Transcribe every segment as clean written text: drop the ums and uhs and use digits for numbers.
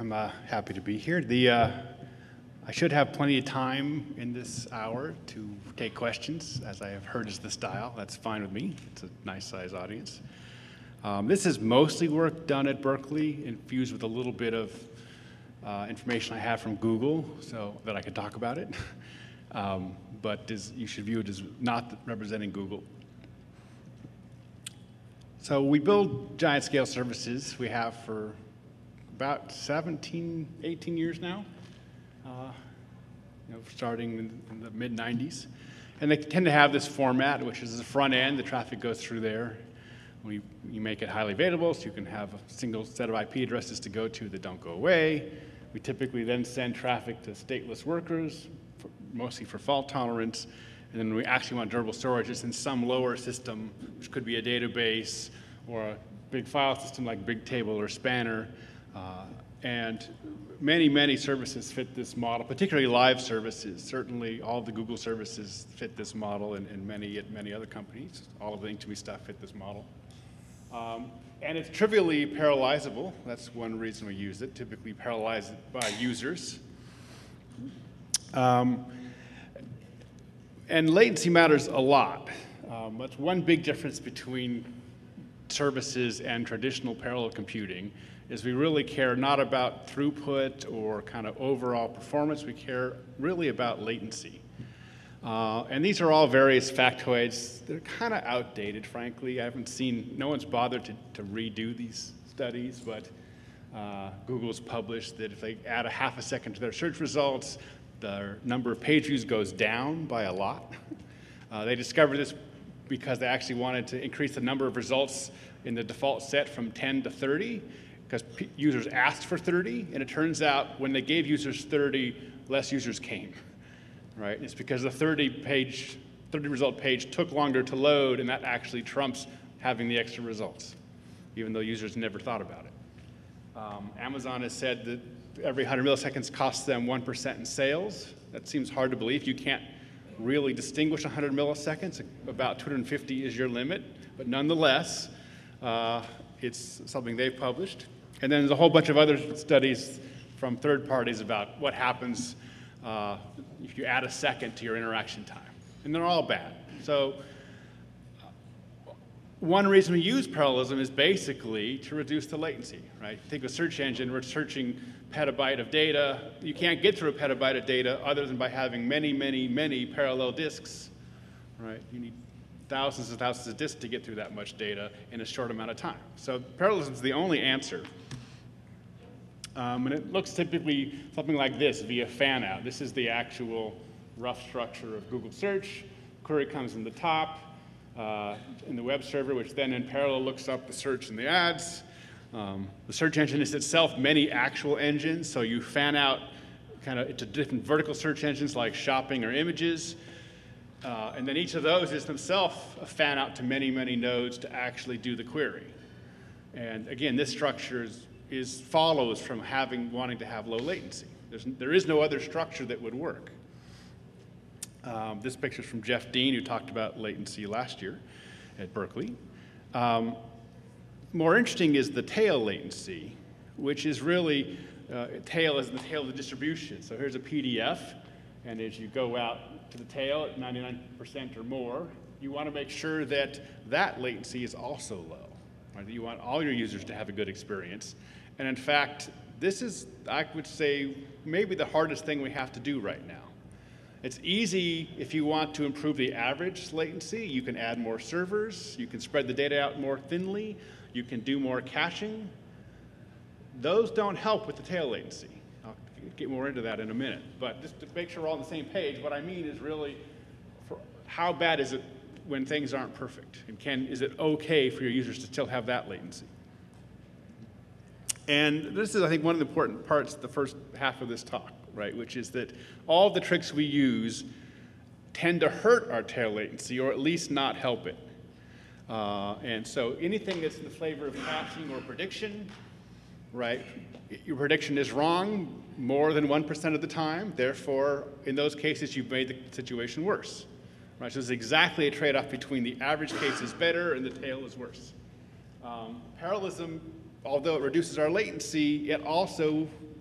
I'm happy to be here. I should have plenty of time in this hour to take questions, as I have heard is the style. That's fine with me. It's a nice size audience. This is mostly work done at Berkeley, infused with a little bit of information I have from Google, so that I could talk about it. But you should view it as not representing Google. So we build giant scale services. We have for about 17, 18 years now, starting in the mid-90s. And they tend to have this format, which is the front end. The traffic goes through there. You make it highly available, so you can have a single set of IP addresses to go to that don't go away. We typically then send traffic to stateless workers, mostly for fault tolerance. And then we actually want durable storage. It's in some lower system, which could be a database or a big file system like Bigtable or Spanner. And many, many services fit this model, particularly live services. Certainly all of the Google services fit this model, and many other companies. All of the Inktomi stuff fit this model. And it's trivially parallelizable. That's one reason we use it, typically parallelized by users. And latency matters a lot. That's one big difference between services and traditional parallel computing is we really care not about throughput or kind of overall performance. We care really about latency. And these are all various factoids. They're kind of outdated, frankly. No one's bothered to redo these studies, but Google's published that if they add a half a second to their search results, the number of page views goes down by a lot. They discovered this because they actually wanted to increase the number of results in the default set from 10 to 30, because users asked for 30, and it turns out when they gave users 30, less users came. Right? It's because the 30 result page took longer to load, and that actually trumps having the extra results, even though users never thought about it. Amazon has said that every 100 milliseconds costs them 1% in sales. That seems hard to believe. You can't really distinguish 100 milliseconds. About 250 is your limit, but nonetheless, it's something they've published. And then there's a whole bunch of other studies from third parties about what happens if you add a second to your interaction time. And they're all bad. So one reason we use parallelism is basically to reduce the latency, right? Think of a search engine. We're searching petabyte of data. You can't get through a petabyte of data other than by having many, many, many parallel disks, right? You need thousands and thousands of disks to get through that much data in a short amount of time. So parallelism is the only answer. And it looks typically something like this via fan-out. This is the actual rough structure of Google Search. Query comes in the top in the web server, which then in parallel looks up the search and the ads. The search engine is itself many actual engines, so you fan out kind of into different vertical search engines like shopping or images. And then each of those is themselves a fan out to many, many nodes to actually do the query. And again, this structure follows from wanting to have low latency. There is no other structure that would work. This picture is from Jeff Dean, who talked about latency last year at Berkeley. More interesting is the tail latency, which is really, tail is the tail of the distribution. So here's a PDF, and as you go out to the tail at 99% or more, you want to make sure that that latency is also low. Right? You want all your users to have a good experience. And in fact, this is, I would say, maybe the hardest thing we have to do right now. It's easy if you want to improve the average latency. You can add more servers. You can spread the data out more thinly. You can do more caching. Those don't help with the tail latency. I'll get more into that in a minute. But just to make sure we're all on the same page, what I mean is really, how bad is it when things aren't perfect? And is it okay for your users to still have that latency? And this is, I think, one of the important parts, the first half of this talk, right, which is that all the tricks we use tend to hurt our tail latency, or at least not help it. And so anything that's in the flavor of caching or prediction, right, your prediction is wrong more than 1% of the time. Therefore, in those cases, you've made the situation worse. Right, so there's exactly a trade-off between the average case is better and the tail is worse. Parallelism, although it reduces our latency, it also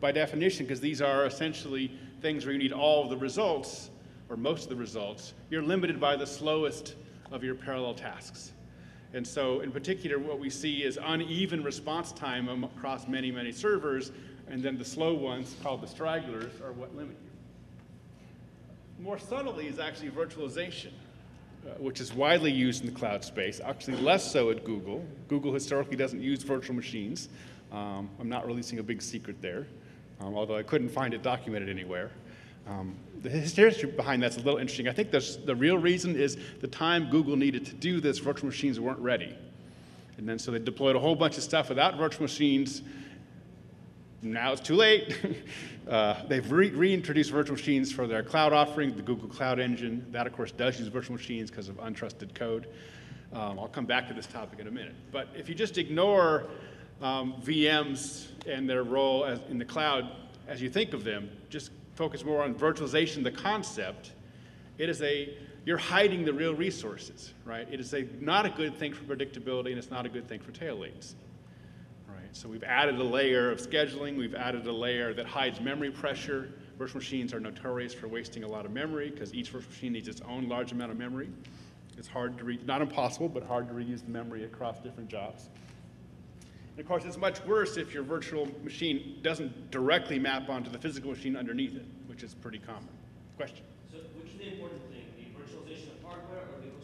by definition, because these are essentially things where you need all of the results, or most of the results, you're limited by the slowest of your parallel tasks. And so in particular, what we see is uneven response time across many, many servers, and then the slow ones, called the stragglers, are what limit you. More subtly is actually virtualization, which is widely used in the cloud space, actually less so at Google. Google historically doesn't use virtual machines. I'm not releasing a big secret there, although I couldn't find it documented anywhere. The history behind that's a little interesting. I think the real reason is the time Google needed to do this, virtual machines weren't ready. And then so they deployed a whole bunch of stuff without virtual machines. Now it's too late. They've reintroduced virtual machines for their cloud offering, the Google Cloud Engine. That, of course, does use virtual machines because of untrusted code. I'll come back to this topic in a minute. But if you just ignore VMs and their role in the cloud as you think of them, just focus more on virtualization, the concept, you're hiding the real resources, right? It is not a good thing for predictability, and it's not a good thing for tail latency, right? So we've added a layer of scheduling, we've added a layer that hides memory pressure. Virtual machines are notorious for wasting a lot of memory because each virtual machine needs its own large amount of memory. It's hard to not impossible, but hard to reuse the memory across different jobs. And of course, it's much worse if your virtual machine doesn't directly map onto the physical machine underneath it, which is pretty common. Question? So which is the important thing, the virtualization of hardware or the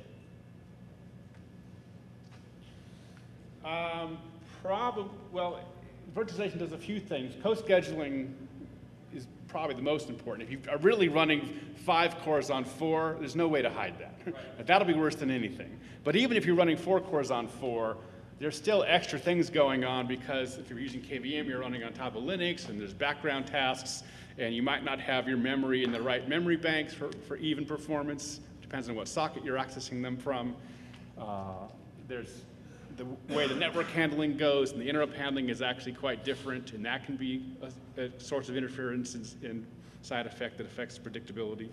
co-scheduling? Well, virtualization does a few things. Co-scheduling is probably the most important. If you are really running 5 cores on 4, there's no way to hide that. Right. That'll be worse than anything. But even if you're running 4 cores on 4, there's still extra things going on because if you're using KVM, you're running on top of Linux, and there's background tasks, and you might not have your memory in the right memory banks for even performance. Depends on what socket you're accessing them from. There's the way the network handling goes, and the interrupt handling is actually quite different, and that can be a source of interference and side effect that affects predictability.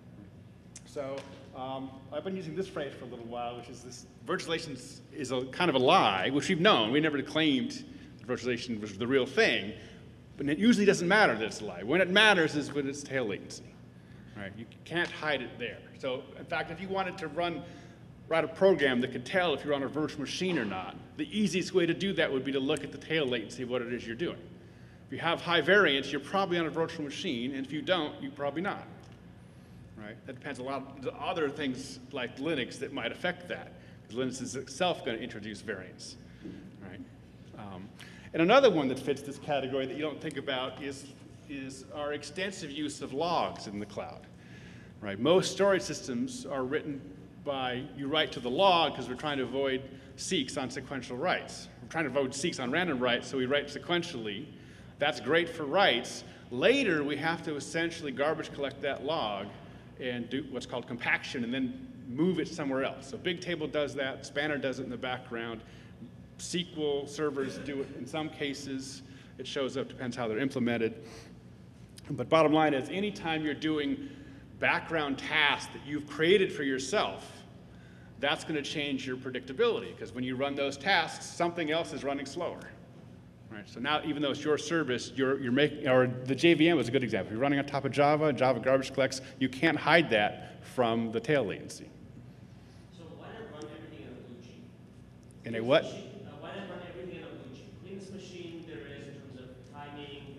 So I've been using this phrase for a little while, which is this: virtualization is a kind of a lie, which we've known. We never claimed that virtualization was the real thing, but it usually doesn't matter that it's a lie. When it matters is when it's tail latency. Right? You can't hide it there. So in fact, if you wanted to write a program that could tell if you're on a virtual machine or not, the easiest way to do that would be to look at the tail latency of what it is you're doing. If you have high variance, you're probably on a virtual machine, and if you don't, you're probably not. Right? That depends a lot on other things like Linux that might affect that, because Linux is itself going to introduce variance. Right? And another one that fits this category that you don't think about is our extensive use of logs in the cloud. Right? Most storage systems are written by, you write to the log because we're trying to avoid seeks on sequential writes. We're trying to avoid seeks on random writes, so we write sequentially. That's great for writes. Later, we have to essentially garbage collect that log and do what's called compaction and then move it somewhere else. So Bigtable does that, Spanner does it in the background, SQL servers do it in some cases. It shows up, depends how they're implemented. But bottom line is, anytime you're doing background tasks that you've created for yourself, that's going to change your predictability, because when you run those tasks, something else is running slower. Right? So now, even though it's your service, you're making, or the JVM is a good example. You're running on top of Java, Java garbage collects. You can't hide that from the tail latency. So why not run everything in a blue G? In a what? Why not run everything in a blue G? Cleanest machine there is in terms of timing,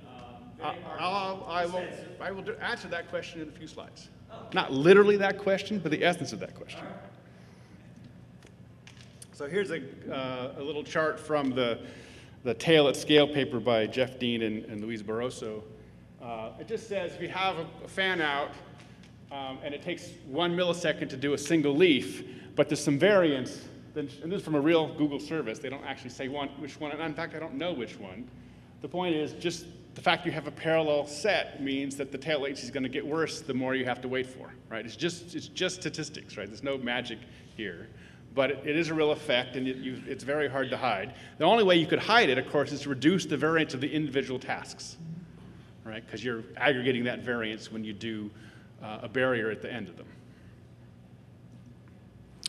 I will answer that question in a few slides. Oh. Not literally that question, but the essence of that question. Right. So here's a little chart from the Tail at Scale paper by Jeff Dean and Luis Barroso. It just says if you have a fan out and it takes 1 millisecond to do a single leaf, but there's some variance, and this is from a real Google service. They don't actually say which one, and in fact, I don't know which one. The point is just the fact you have a parallel set means that the tail latency is going to get worse the more you have to wait for, right? It's just statistics, right? There's no magic here. But it is a real effect, and it's very hard to hide. The only way you could hide it, of course, is to reduce the variance of the individual tasks, right? Because you're aggregating that variance when you do a barrier at the end of them.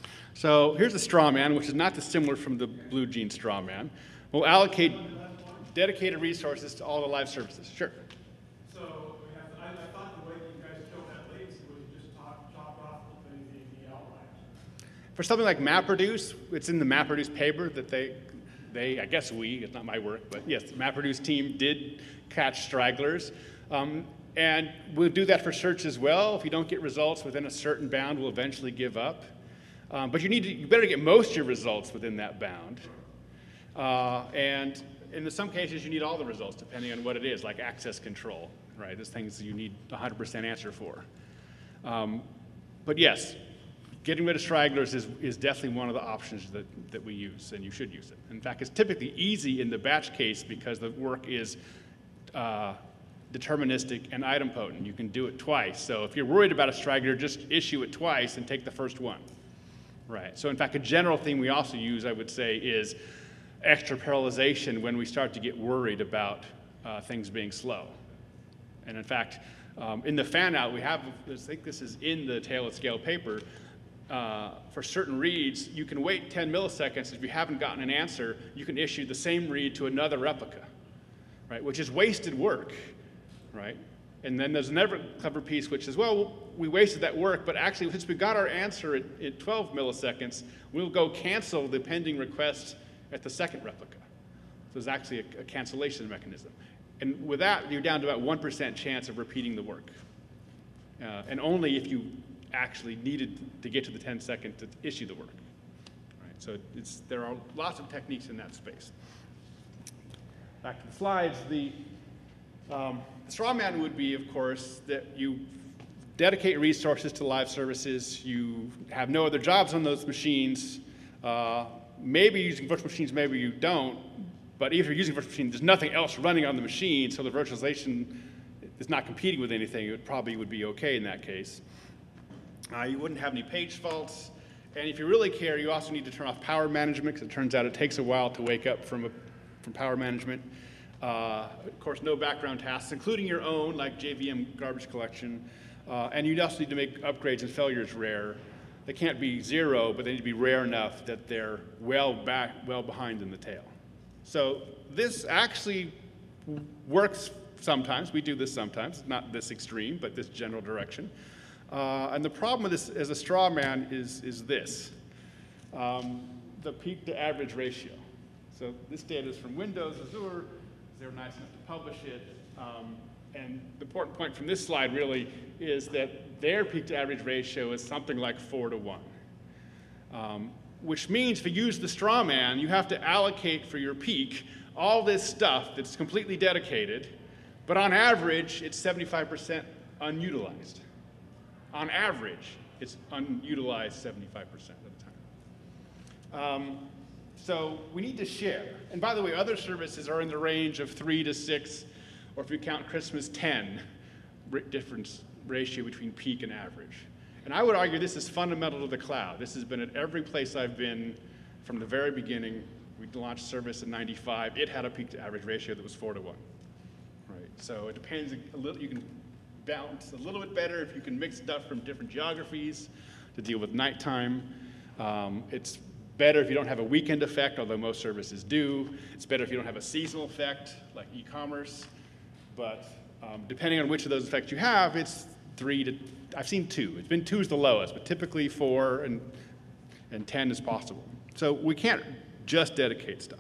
So here's a straw man, which is not dissimilar from the Blue Gene straw man. We'll allocate. dedicated resources to all the live services. Sure. So I thought the way that you guys killed that latency was you just chopped off the outliers. For something like MapReduce, it's in the MapReduce paper that I guess it's not my work, but yes, the MapReduce team did catch stragglers. And we'll do that for search as well. If you don't get results within a certain bound, we'll eventually give up. But you better get most of your results within that bound. And in some cases, you need all the results, depending on what it is, like access control, right? There's things that you need 100% answer for. But yes, getting rid of stragglers is definitely one of the options that we use, and you should use it. In fact, it's typically easy in the batch case because the work is deterministic and idempotent. You can do it twice. So if you're worried about a straggler, just issue it twice and take the first one. Right. So in fact, a general thing we also use, I would say, is extra parallelization when we start to get worried about things being slow. And in fact, in the fan-out, we have, I think this is in the Tale at Scale paper, for certain reads, you can wait 10 milliseconds. If you haven't gotten an answer, you can issue the same read to another replica, right, which is wasted work, right? And then there's another clever piece which is, well, we wasted that work, but actually, since we got our answer at 12 milliseconds, we'll go cancel the pending request at the second replica. So there's actually a cancellation mechanism. And with that, you're down to about 1% chance of repeating the work. And only if you actually needed to get to the 10 second to issue the work. Right? So there are lots of techniques in that space. Back to the slides. The straw man would be, of course, that you dedicate resources to live services. You have no other jobs on those machines. Maybe you're using virtual machines, maybe you don't. But if you're using virtual machines, there's nothing else running on the machine, so the virtualization is not competing with anything. It probably would be okay in that case. You wouldn't have any page faults. And if you really care, you also need to turn off power management, because it turns out it takes a while to wake up from power management. Of course, no background tasks, including your own, like JVM garbage collection. And you also need to make upgrades and failures rare. They can't be zero, but they need to be rare enough that they're well behind in the tail. So this actually works sometimes. We do this sometimes, not this extreme, but this general direction. And the problem with this as a straw man is this, the peak to average ratio. So this data is from Windows, Azure. They were nice enough to publish it. And the important point from this slide really is that their peak to average ratio is something like 4 to 1. Which means if you use the straw man, you have to allocate for your peak all this stuff that's completely dedicated, but on average, it's 75% unutilized. On average, it's unutilized 75% of the time. So we need to share. And by the way, other services are in the range of 3 to 6, or if you count Christmas, 10 difference ratio between peak and average. And I would argue this is fundamental to the cloud. This has been at every place I've been from the very beginning. We launched service in '95. It had a peak to average ratio that was 4 to 1. Right. So it depends a little. You can balance a little bit better if you can mix stuff from different geographies to deal with nighttime. It's better if you don't have a weekend effect, although most services do. It's better if you don't have a seasonal effect, like e-commerce. But depending on which of those effects you have, it's 3 to, I've seen 2. It's been 2 is the lowest, but typically 4 and 10 is possible. So we can't just dedicate stuff.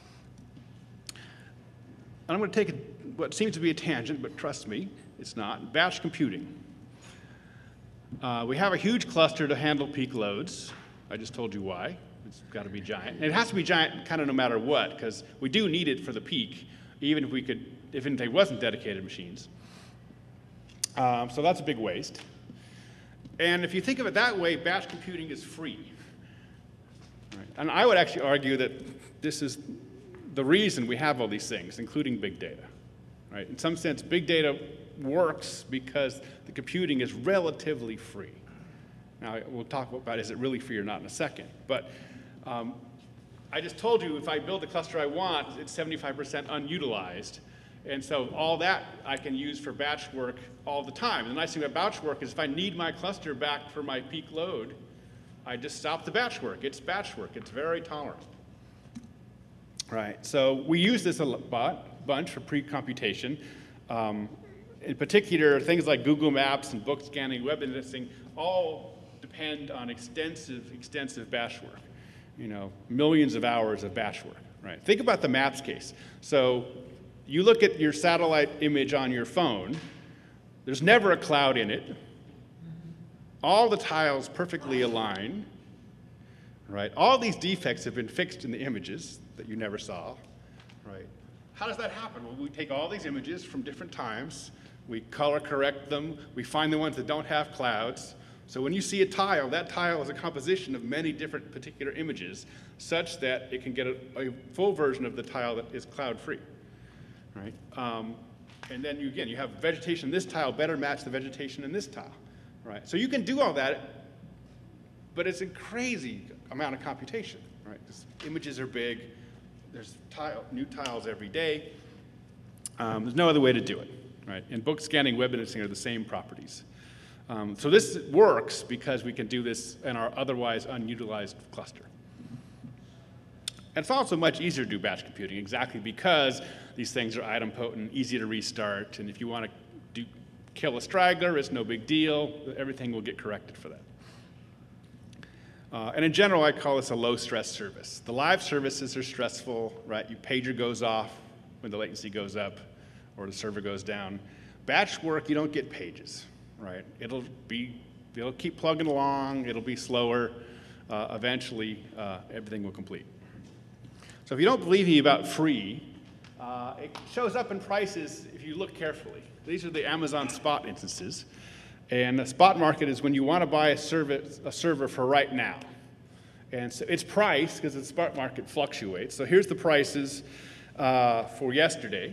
And I'm going to take what seems to be a tangent, but trust me, it's not. Batch computing. We have a huge cluster to handle peak loads. I just told you why. It's got to be giant. And it has to be giant kind of no matter what, because we do need it for the peak, even if it wasn't dedicated machines. So that's a big waste. And if you think of it that way, batch computing is free. Right? And I would actually argue that this is the reason we have all these things, including big data. Right? In some sense, big data works because the computing is relatively free. Now, we'll talk about is it really free or not in a second. But I just told you if I build the cluster I want, it's 75% unutilized. And so all that I can use for batch work all the time. And the nice thing about batch work is if I need my cluster back for my peak load, I just stop the batch work. It's batch work. It's very tolerant. Right, so we use this a bunch for pre-computation. In particular, things like Google Maps and book scanning, web indexing, all depend on extensive batch work. Millions of hours of batch work, right? Think about the maps case. So you look at your satellite image on your phone, there's never a cloud in it. All the tiles perfectly align, right? All these defects have been fixed in the images that you never saw, right? How does that happen? Well, we take all these images from different times, we color correct them, we find the ones that don't have clouds. So when you see a tile, that tile is a composition of many different particular images such that it can get a full version of the tile that is cloud-free, right? And then you have vegetation in this tile better match the vegetation in this tile, right? So you can do all that, but it's a crazy amount of computation, right? 'Cause images are big, there's new tiles every day. There's no other way to do it, right? And book scanning, web indexing are the same properties. So this works because we can do this in our otherwise unutilized cluster. And it's also much easier to do batch computing, exactly because these things are idempotent, easy to restart, and if you want to kill a straggler, it's no big deal. Everything will get corrected for that. And in general, I call this a low-stress service. The live services are stressful, right? Your pager goes off when the latency goes up or the server goes down. Batch work, you don't get pages, right? It'll keep plugging along, it'll be slower. Eventually, everything will complete. So if you don't believe me about free, it shows up in prices if you look carefully. These are the Amazon Spot instances. And the spot market is when you want to buy a server for right now. And so it's priced because the spot market fluctuates. So here's the prices for yesterday.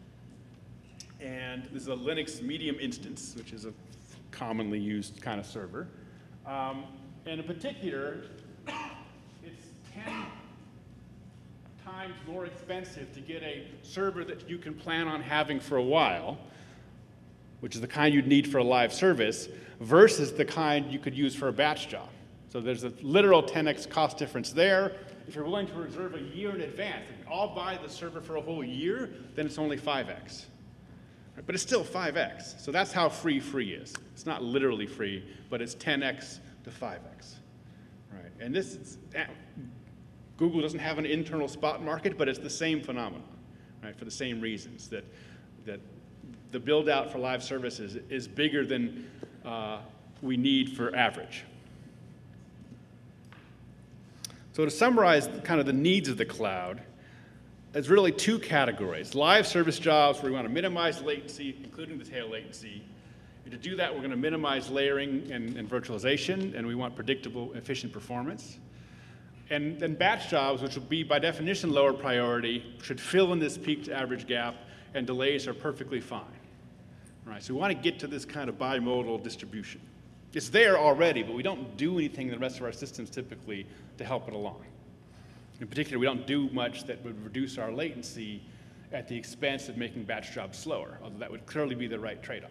And this is a Linux medium instance, which is a commonly used kind of server. And in particular, it's 10 times more expensive to get a server that you can plan on having for a while, which is the kind you'd need for a live service, versus the kind you could use for a batch job. So there's a literal 10x cost difference there. If you're willing to reserve a year in advance, if I'll buy the server for a whole year, then it's only 5x. But it's still 5x. So that's how free is. It's not literally free, but it's 10x to 5x. Right? And this is, Google doesn't have an internal spot market, but it's the same phenomenon, right? For the same reasons that the build out for live services is bigger than we need for average. So to summarize kind of the needs of the cloud, there's really two categories. Live service jobs where we want to minimize latency, including the tail latency. And to do that, we're going to minimize layering and virtualization, and we want predictable, efficient performance. And then batch jobs, which will be by definition lower priority, should fill in this peak to average gap, and delays are perfectly fine. Right, so we want to get to this kind of bimodal distribution. It's there already, but we don't do anything in the rest of our systems typically to help it along. In particular, we don't do much that would reduce our latency at the expense of making batch jobs slower, although that would clearly be the right trade-off.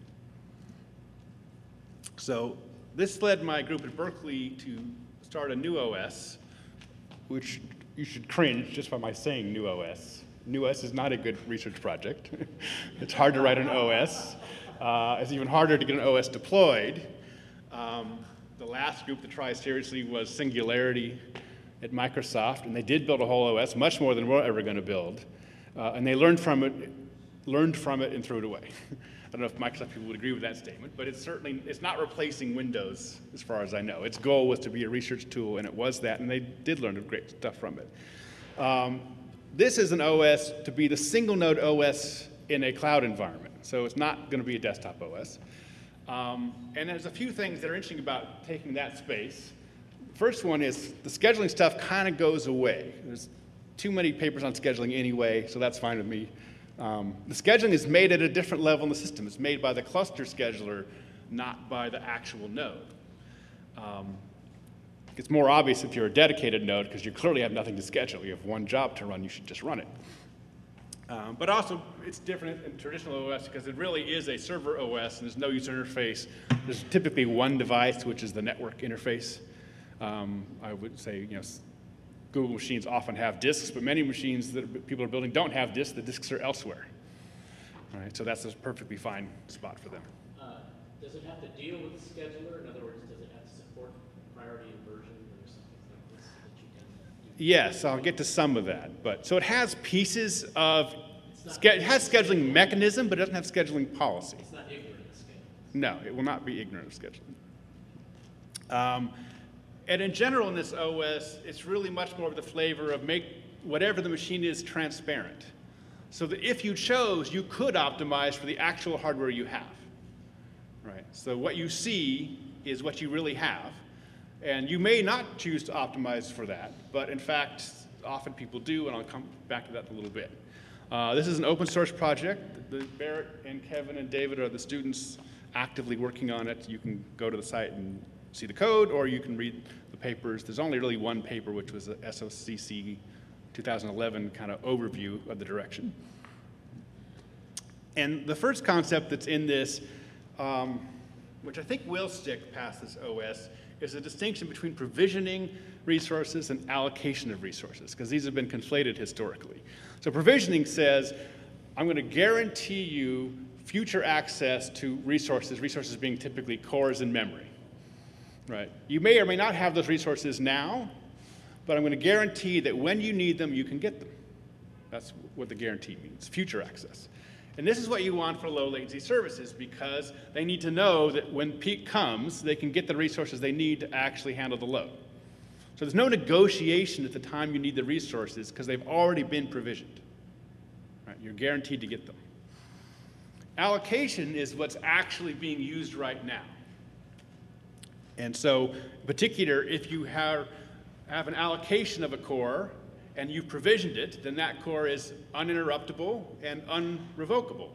So this led my group at Berkeley to start a new OS, which you should cringe just by my saying new OS. New OS is not a good research project. It's hard to write an OS. It's even harder to get an OS deployed. The last group to try seriously was Singularity at Microsoft, and they did build a whole OS, much more than we're ever going to build. And they learned from it and threw it away. I don't know if Microsoft people would agree with that statement, but it's not replacing Windows as far as I know. Its goal was to be a research tool, and it was that, and they did learn great stuff from it. This is an OS to be the single node OS in a cloud environment. So it's not going to be a desktop OS. And there's a few things that are interesting about taking that space. First one is the scheduling stuff kind of goes away. There's too many papers on scheduling anyway, so that's fine with me. The scheduling is made at a different level in the system. It's made by the cluster scheduler, not by the actual node. It's more obvious if you're a dedicated node because you clearly have nothing to schedule. You have one job to run, you should just run it. But also, it's different in traditional OS because it really is a server OS and there's no user interface. There's typically one device, which is the network interface. I would say, Google machines often have disks, but many machines that people are building don't have disks. The disks are elsewhere. All right, so that's a perfectly fine spot for them. Does it have to deal with the scheduler? In other words, does it have to support priority inversion or something like this that you can do? Yes, I'll get to some of that. But so it has pieces of, it has scheduling mechanism, but it doesn't have scheduling policy. It's not ignorant of scheduling. No, it will not be ignorant of scheduling. And in general in this OS, it's really much more of the flavor of make whatever the machine is transparent. So that if you chose, you could optimize for the actual hardware you have. Right? So what you see is what you really have. And you may not choose to optimize for that, but in fact, often people do, and I'll come back to that in a little bit. This is an open source project. Barrett and Kevin and David are the students actively working on it. You can go to the site and see the code, or you can read the papers. There's only really one paper, which was a SOCC 2011 kind of overview of the direction. And the first concept that's in this, which I think will stick past this OS, is a distinction between provisioning resources and allocation of resources, because these have been conflated historically. So provisioning says, I'm going to guarantee you future access to resources being typically cores and memory. Right? You may or may not have those resources now, but I'm going to guarantee that when you need them, you can get them. That's what the guarantee means, future access. And this is what you want for low latency services, because they need to know that when peak comes, they can get the resources they need to actually handle the load. So there's no negotiation at the time you need the resources, because they've already been provisioned. Right? You're guaranteed to get them. Allocation is what's actually being used right now. And so, in particular, if you have an allocation of a core and you've provisioned it, then that core is uninterruptible and irrevocable.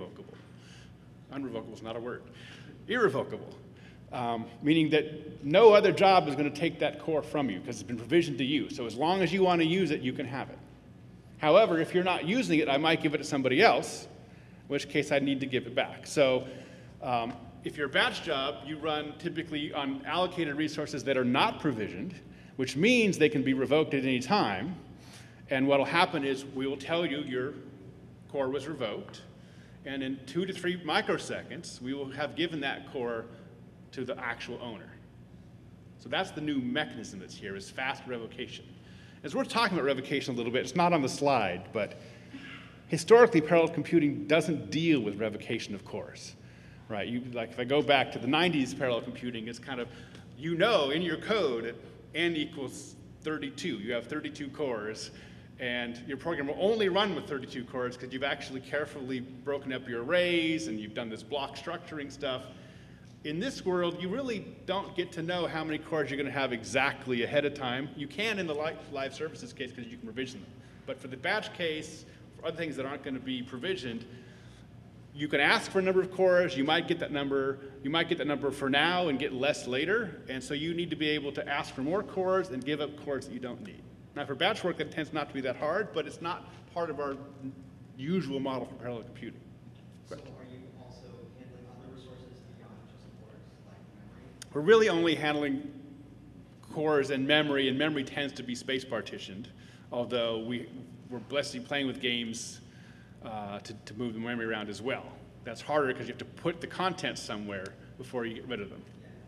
Unrevocable is not a word. Irrevocable, meaning that no other job is going to take that core from you because it's been provisioned to you. So as long as you want to use it, you can have it. However, if you're not using it, I might give it to somebody else, in which case I'd need to give it back. So if you're a batch job, you run typically on allocated resources that are not provisioned, which means they can be revoked at any time. And what will happen is we will tell you your core was revoked, and in 2 to 3 microseconds, we will have given that core to the actual owner. So that's the new mechanism that's here, is fast revocation. As we're talking about revocation a little bit, it's not on the slide, but historically, parallel computing doesn't deal with revocation of cores. Right, like if I go back to the 90s parallel computing, it's kind of, you know in your code that n equals 32. You have 32 cores, and your program will only run with 32 cores because you've actually carefully broken up your arrays and you've done this block structuring stuff. In this world, you really don't get to know how many cores you're going to have exactly ahead of time. You can in the live services case because you can provision them. But for the batch case, for other things that aren't going to be provisioned, you can ask for a number of cores, you might get that number for now and get less later, and so you need to be able to ask for more cores and give up cores that you don't need. Now for batch work, it tends not to be that hard, but it's not part of our usual model for parallel computing. So are you also handling other resources beyond just cores, like memory? We're really only handling cores and memory tends to be space partitioned, although we're blessed to be playing with games to move the memory around as well. That's harder because you have to put the content somewhere before you get rid of them.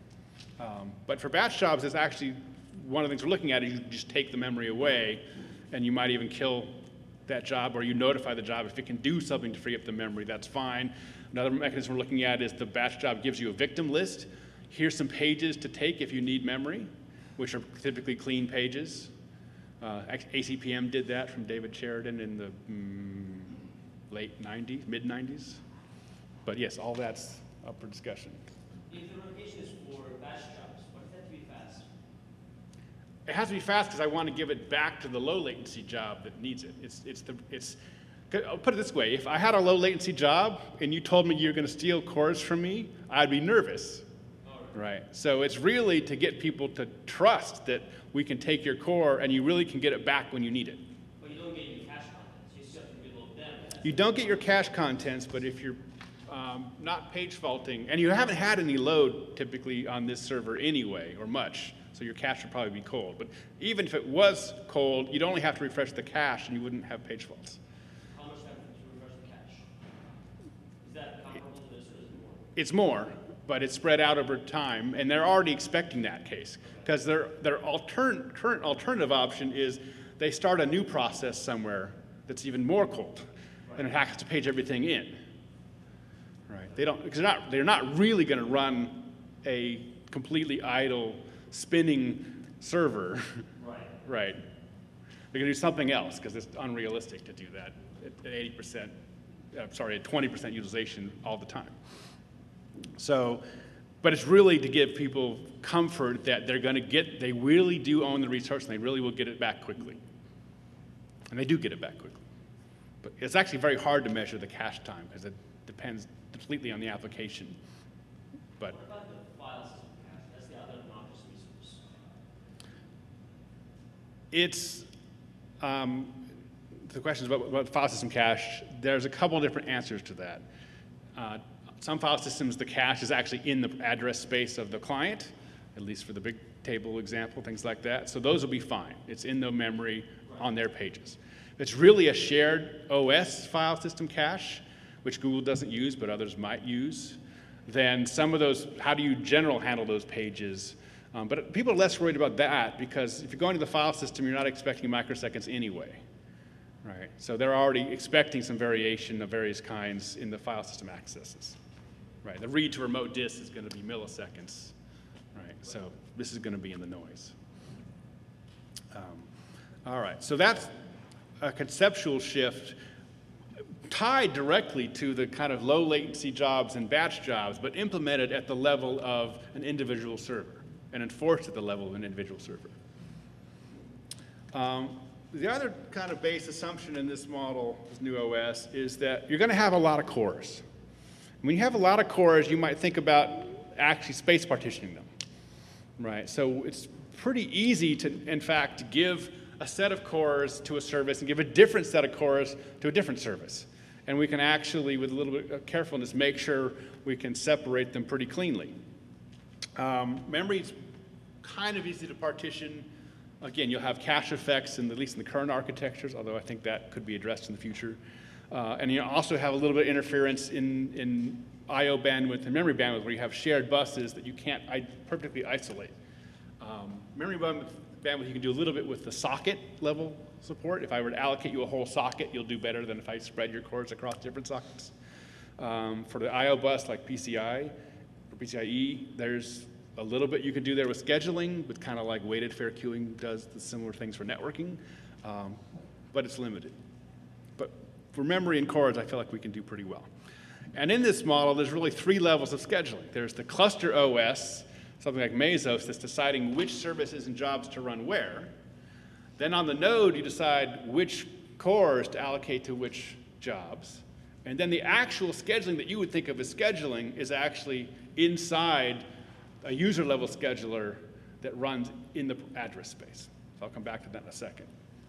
But for batch jobs, it's actually one of the things we're looking at is you just take the memory away, and you might even kill that job, or you notify the job if it can do something to free up the memory, that's fine. Another mechanism we're looking at is the batch job gives you a victim list. Here's some pages to take if you need memory, which are typically clean pages. ACPM did that from David Sheridan in the late 90s, mid 90s. But yes, all that's up for discussion. If the revocation is for batch jobs, why does that have to be fast? It has to be fast because I want to give it back to the low latency job that needs it. I'll put it this way, if I had a low latency job and you told me you're going to steal cores from me, I'd be nervous. Right. So it's really to get people to trust that we can take your core and you really can get it back when you need it. But you don't get your cache contents. You still have to reload them. You don't get your cache contents, but if you're not page faulting, and you haven't had any load typically on this server anyway, or much, So your cache would probably be cold. But even if it was cold, you'd only have to refresh the cache and you wouldn't have page faults. How much time to refresh the cache? Is that comparable to this or is it more? It's more, but it's spread out over time, and they're already expecting that case. Because their current alternative option is they start a new process somewhere that's even more cold, and it has to page everything in. Right? They don't, because they're not really going to run a completely idle spinning server. Right. Right. They're going to do something else because it's unrealistic to do that at 80%, at 20% utilization all the time. So, but it's really to give people comfort that they really do own the resource and they really will get it back quickly. And they do get it back quickly. But it's actually very hard to measure the cache time because it depends completely on the application. But What about the file system cache? That's the other non-just resource. it's, the question is about file system cache. There's a couple of different answers to that. Some file systems, the cache is actually in the address space of the client, at least for the big table example, things like that. So those will be fine. It's in the memory on their pages. If it's really a shared OS file system cache, which Google doesn't use but others might use, then some of those, how do you handle those pages? But people are less worried about that because if you're going to the file system, you're not expecting microseconds anyway. Right? So they're already expecting some variation of various kinds in the file system accesses. Right? The read to remote disk is going to be milliseconds. Right? So this is going to be in the noise. All right. So that's a conceptual shift tied directly to the kind of low latency jobs and batch jobs, but implemented at the level of an individual server and enforced at the level of an individual server. The other kind of base assumption in this model, this new OS, is that you're going to have a lot of cores. When you have a lot of cores, you might think about actually space partitioning them, right? So it's pretty easy to, in fact, give a set of cores to a service and give a different set of cores to a different service. And we can actually, with a little bit of carefulness, make sure we can separate them pretty cleanly. Memory is kind of easy to partition. Again, you'll have cache effects, at least in the current architectures, although I think that could be addressed in the future. And you also have a little bit of interference in I/O bandwidth and memory bandwidth, where you have shared buses that you can't perfectly isolate. Memory bandwidth, you can do a little bit with the socket level support. If I were to allocate you a whole socket, you'll do better than if I spread your cores across different sockets. For the I/O bus, like PCI or PCIe, there's a little bit you can do there with scheduling, with kind of like weighted fair queuing does the similar things for networking, but it's limited. But for memory and cores, I feel like we can do pretty well. And in this model, there's really 3 levels of scheduling. There's the cluster OS, something like Mesos, that's deciding which services and jobs to run where. Then on the node, you decide which cores to allocate to which jobs. And then the actual scheduling that you would think of as scheduling is actually inside a user-level scheduler that runs in the address space. So I'll come back to that in a second.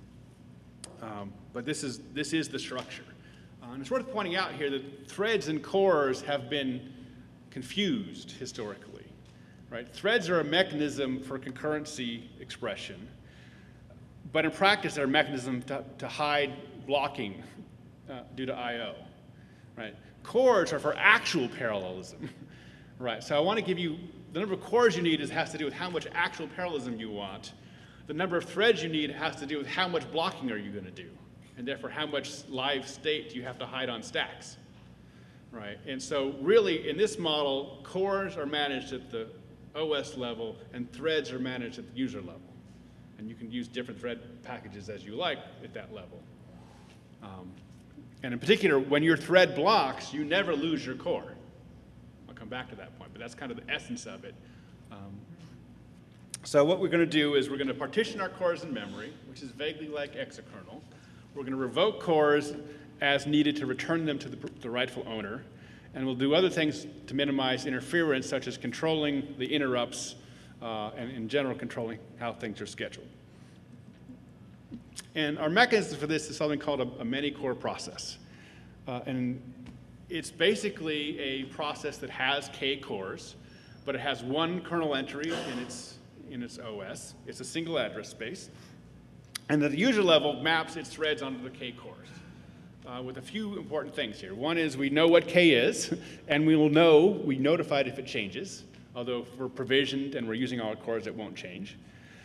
But this is the structure. And it's worth pointing out here that threads and cores have been confused historically. Right? Threads are a mechanism for concurrency expression, but in practice they're a mechanism to hide blocking due to I/O. Right? Cores are for actual parallelism. Right? So I want to give you the number of cores you need has to do with how much actual parallelism you want. The number of threads you need has to do with how much blocking are you going to do, and therefore how much live state do you have to hide on stacks. Right? And so really in this model, cores are managed at the OS level and threads are managed at the user level. And you can use different thread packages as you like at that level. And in particular, when your thread blocks, you never lose your core. I'll come back to that point, but that's kind of the essence of it. So what we're going to do is we're going to partition our cores in memory, which is vaguely like exakernel. We're going to revoke cores as needed to return them to the rightful owner. And we'll do other things to minimize interference, such as controlling the interrupts and in general controlling how things are scheduled. And our mechanism for this is something called a many-core process. And it's basically a process that has k cores, but it has one kernel entry in its OS. It's a single address space. And at the user level, maps its threads onto the K cores. With a few important things here. One is we know what K is, and we notify it if it changes. Although if we're provisioned and we're using all our cores, it won't change.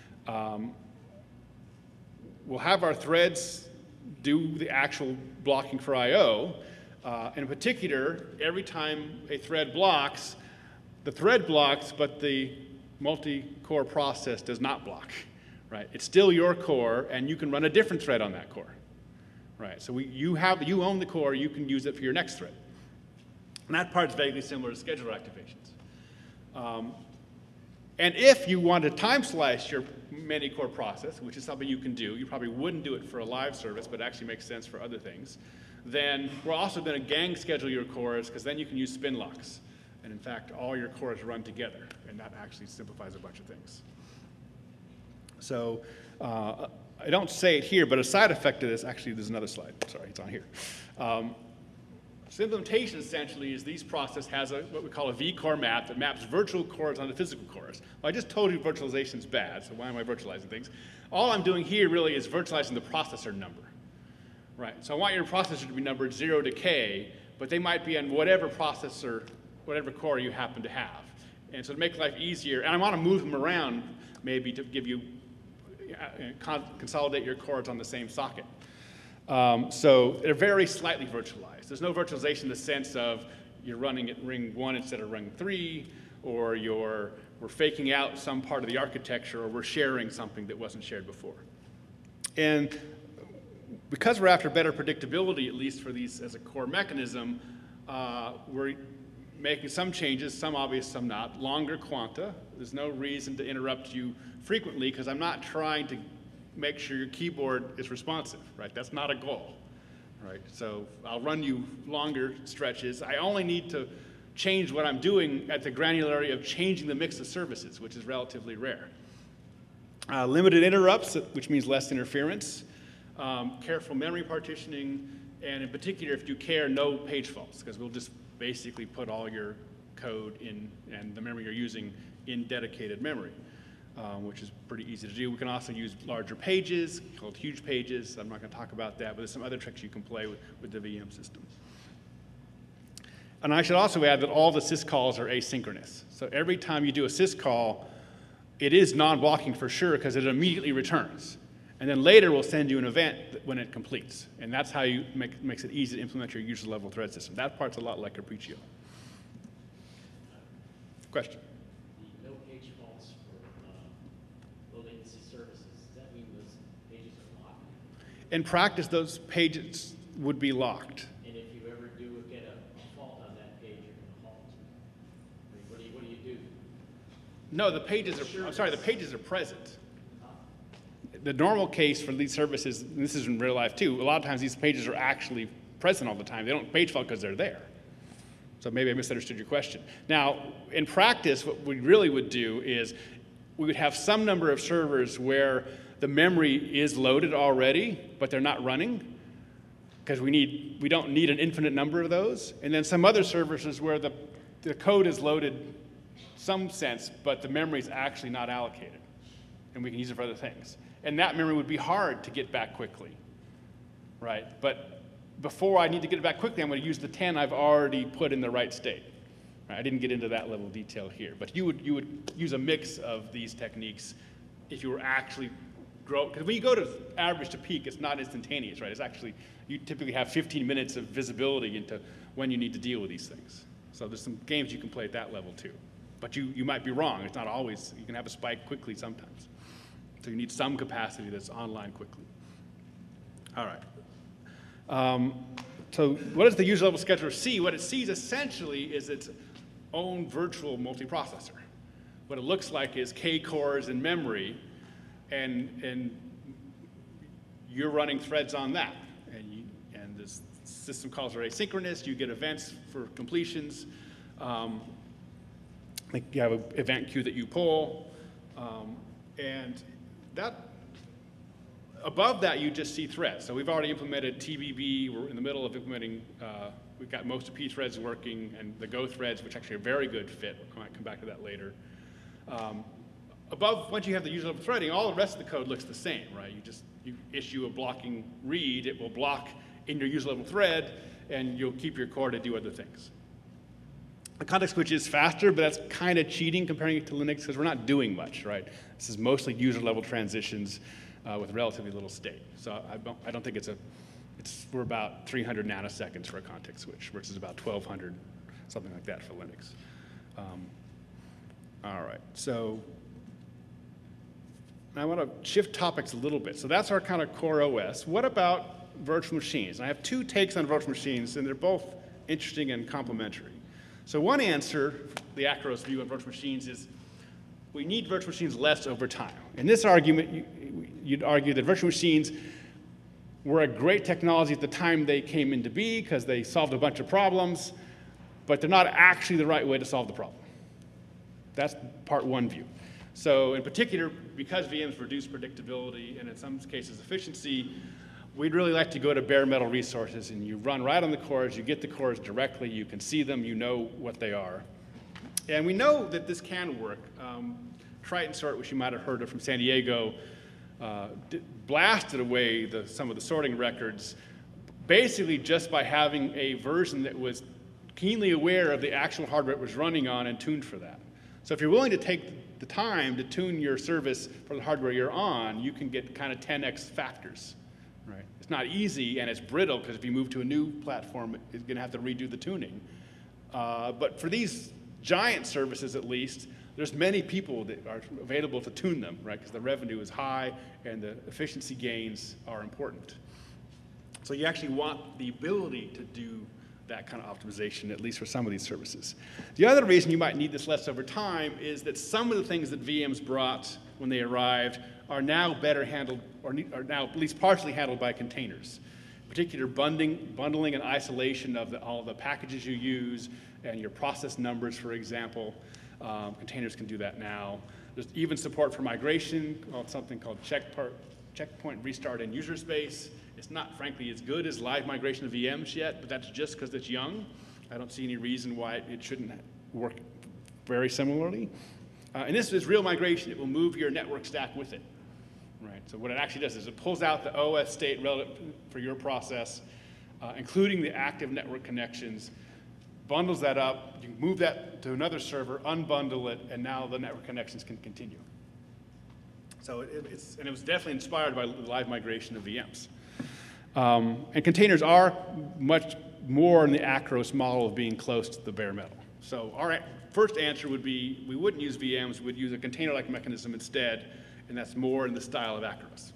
We'll have our threads do the actual blocking for I/O. In particular, every time a thread blocks, the thread blocks, but the multi-core process does not block. Right? It's still your core, and you can run a different thread on that core. Right? So you own the core, you can use it for your next thread. And that part's vaguely similar to scheduler activations. And if you want to time slice your many-core process, which is something you can do, you probably wouldn't do it for a live service, but it actually makes sense for other things, then we're also going to gang schedule your cores, because then you can use spin locks. And in fact, all your cores run together, and that actually simplifies a bunch of things. So I don't say it here, but a side effect of this, actually there's another slide, sorry, it's on here. So implementation essentially is these process has what we call a vCore map that maps virtual cores onto physical cores. Well, I just told you virtualization is bad, so why am I virtualizing things? All I'm doing here really is virtualizing the processor number. Right, so I want your processor to be numbered 0 to K, but they might be on whatever processor, whatever core you happen to have. And so to make life easier, and I want to move them around maybe to give you, consolidate your cores on the same socket. So they're very slightly virtualized. There's no virtualization in the sense of you're running at ring 1 instead of ring 3, or we're faking out some part of the architecture, or we're sharing something that wasn't shared before. And because we're after better predictability, at least for these as a core mechanism, we're making some changes, some obvious, some not. Longer quanta. There's no reason to interrupt you frequently, because I'm not trying to make sure your keyboard is responsive, right? That's not a goal, right? So I'll run you longer stretches. I only need to change what I'm doing at the granularity of changing the mix of services, which is relatively rare. Limited interrupts, which means less interference. Careful memory partitioning, and in particular, if you care, no page faults, because we'll just basically put all your code in and the memory you're using in dedicated memory. Which is pretty easy to do. We can also use larger pages, called huge pages. I'm not going to talk about that, but there's some other tricks you can play with the VM system. And I should also add that all the syscalls are asynchronous. So every time you do a syscall, it is non-blocking for sure, because it immediately returns. And then later we'll send you an event when it completes. And that's how you makes it easy to implement your user-level thread system. That part's a lot like Capriccio. Question? In practice, those pages would be locked. And if you ever do get a fault on that page, you're going to halt. I mean, what do you do? No, the pages are present. The normal case for these services, and this is in real life too, a lot of times these pages are actually present all the time. They don't page fault because they're there. So maybe I misunderstood your question. Now, in practice, what we really would do is we would have some number of servers where the memory is loaded already, but they're not running, because we don't need an infinite number of those. And then some other services where the code is loaded some sense, but the memory is actually not allocated, and we can use it for other things. And that memory would be hard to get back quickly, right? But before I need to get it back quickly, I'm going to use the 10 I've already put in the right state. Right? I didn't get into that level of detail here, but you would use a mix of these techniques if you were actually because when you go to average to peak, it's not instantaneous, right? It's actually, you typically have 15 minutes of visibility into when you need to deal with these things. So there's some games you can play at that level too. But you might be wrong. It's not always, you can have a spike quickly sometimes. So you need some capacity that's online quickly. All right. So what does the user level scheduler see? What it sees essentially is its own virtual multiprocessor. What it looks like is K cores in memory, and you're running threads on that. And this system calls are asynchronous. You get events for completions. Like you have an event queue that you pull. And that, above that, you just see threads. So we've already implemented TBB. We're in the middle of implementing, we've got most of P threads working, and the Go threads, which actually are a very good fit. I might come back to that later. once you have the user level threading, all the rest of the code looks the same, right? You issue a blocking read, it will block in your user level thread, and you'll keep your core to do other things. The context switch is faster, but that's kind of cheating comparing it to Linux because we're not doing much, right? This is mostly user level transitions with relatively little state. So I don't think we're about 300 nanoseconds for a context switch versus about 1200, something like that for Linux. All right, so I want to shift topics a little bit. So that's our kind of core OS. What about virtual machines? And I have two takes on virtual machines, and they're both interesting and complementary. So one answer, the Acros view on virtual machines, is we need virtual machines less over time. In this argument, you'd argue that virtual machines were a great technology at the time they came into being because they solved a bunch of problems, but they're not actually the right way to solve the problem. That's part one view. So in particular, because VMs reduce predictability and in some cases efficiency, we'd really like to go to bare metal resources, and you run right on the cores, you get the cores directly, you can see them, you know what they are. And we know that this can work. Triton Sort, which you might have heard of from San Diego, blasted away some of the sorting records basically just by having a version that was keenly aware of the actual hardware it was running on and tuned for that. So if you're willing to take the time to tune your service for the hardware you're on, you can get kind of 10x factors. Right. It's not easy, and it's brittle, because if you move to a new platform, it's going to have to redo the tuning. But for these giant services, at least, there's many people that are available to tune them, right? Because the revenue is high, and the efficiency gains are important. So you actually want the ability to do that kind of optimization, at least for some of these services. The other reason you might need this less over time is that some of the things that VMs brought when they arrived are now better handled, or are now at least partially handled by containers. In particular, bundling and isolation of all the packages you use and your process numbers, for example. Containers can do that now. There's even support for migration, something called checkpoint restart in user space. It's not, frankly, as good as live migration of VMs yet, but that's just because it's young. I don't see any reason why it shouldn't work very similarly. And this is real migration. It will move your network stack with it. Right. So what it actually does is it pulls out the OS state relevant for your process, including the active network connections, bundles that up, you can move that to another server, unbundle it, and now the network connections can continue. So it was definitely inspired by the live migration of VMs. And containers are much more in the Acros model of being close to the bare metal. So our first answer would be we wouldn't use VMs, we'd use a container-like mechanism instead, and that's more in the style of Acros.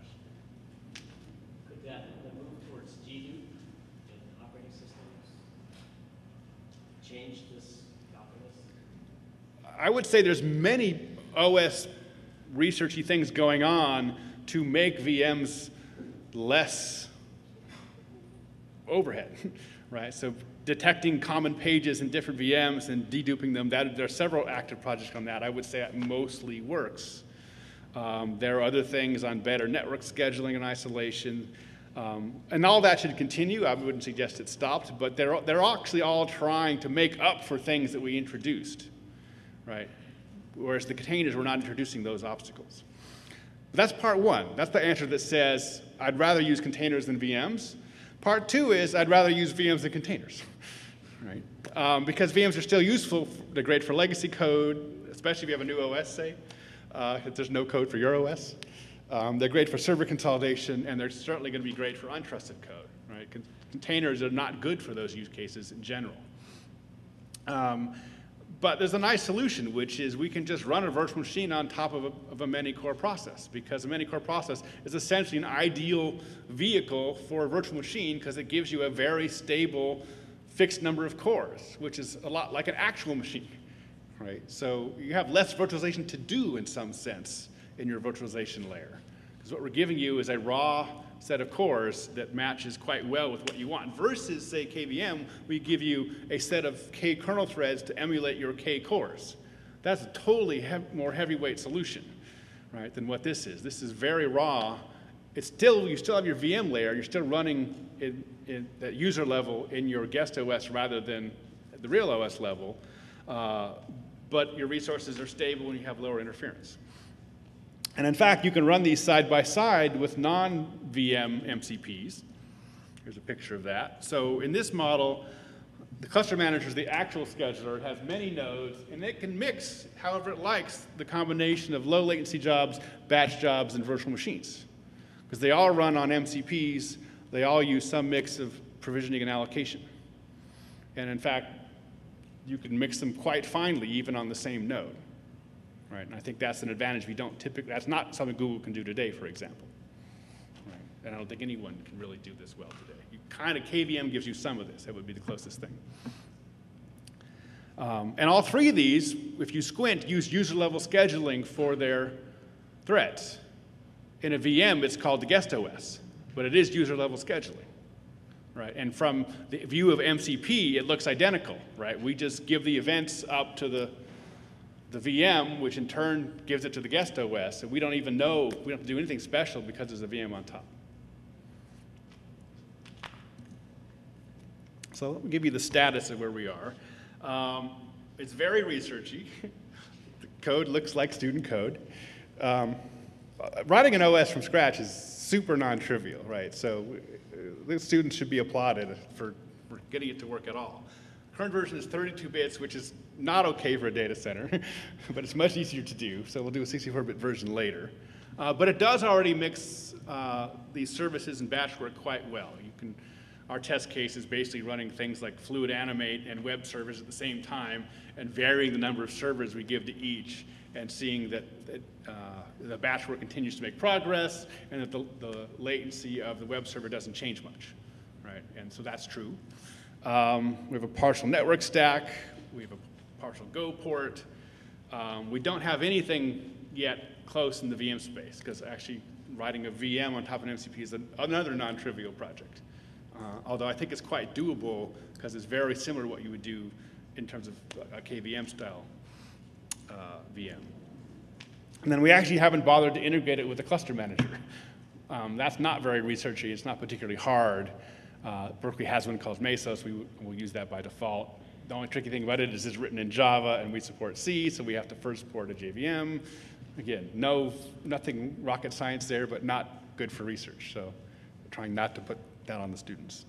Could that move towards GDUP in operating systems change this calculus? I would say there's many OS researchy things going on to make VMs less overhead, right? So detecting common pages in different VMs and deduping them, there are several active projects on that. I would say that mostly works. There are other things on better network scheduling and isolation. And all that should continue. I wouldn't suggest it stopped, but they're actually all trying to make up for things that we introduced, right? Whereas the containers, we're not introducing those obstacles. But that's part one. That's the answer that says, I'd rather use containers than VMs. Part two is, I'd rather use VMs than containers, right? Because VMs are still useful. They're great for legacy code, especially if you have a new OS, say, if there's no code for your OS. They're great for server consolidation, and they're certainly going to be great for untrusted code, right? Containers are not good for those use cases in general. But there's a nice solution, which is we can just run a virtual machine on top of a many-core process, because a many-core process is essentially an ideal vehicle for a virtual machine because it gives you a very stable, fixed number of cores, which is a lot like an actual machine, right? So you have less virtualization to do in some sense in your virtualization layer, because what we're giving you is a raw set of cores that matches quite well with what you want. Versus, say, KVM, we give you a set of K kernel threads to emulate your K cores. That's a totally more heavyweight solution, right, than what this is. This is very raw. You still have your VM layer. You're still running in that user level in your guest OS rather than at the real OS level. but your resources are stable and you have lower interference. And in fact, you can run these side by side with non-VM MCPs. Here's a picture of that. So in this model, the cluster manager is the actual scheduler. It has many nodes, and it can mix, however it likes, the combination of low latency jobs, batch jobs, and virtual machines. Because they all run on MCPs, they all use some mix of provisioning and allocation. And in fact, you can mix them quite finely, even on the same node. Right? And I think that's an advantage we don't typically, that's not something Google can do today, for example. Right? And I don't think anyone can really do this well today. KVM gives you some of this. That would be the closest thing. And all three of these, if you squint, use user-level scheduling for their threads. In a VM, it's called the guest OS, but it is user-level scheduling. Right? And from the view of MCP, it looks identical. Right? We just give the events up to the VM, which in turn gives it to the guest OS, and we don't even know, we don't have to do anything special because there's a VM on top. So let me give you the status of where we are. It's very researchy. The code looks like student code. Writing an OS from scratch is super non-trivial, right? So the students should be applauded for getting it to work at all. Current version is 32 bits, which is not okay for a data center, but it's much easier to do. So we'll do a 64-bit version later. But it does already mix these services and batch work quite well. Our test case is basically running things like Fluid Animate and web servers at the same time and varying the number of servers we give to each and seeing that the batch work continues to make progress and that the latency of the web server doesn't change much, right? And so that's true. We have a partial network stack. We have a partial Go port. We don't have anything yet close in the VM space because actually writing a VM on top of an MCP is another non-trivial project. Although I think it's quite doable because it's very similar to what you would do in terms of a KVM style VM. And then we actually haven't bothered to integrate it with the cluster manager. That's not very researchy. It's not particularly hard. Berkeley has one called Mesos. We'll use that by default. The only tricky thing about it is it's written in Java and we support C, so we have to first port a JVM. Again, nothing rocket science there, but not good for research. So we're trying not to put that on the students.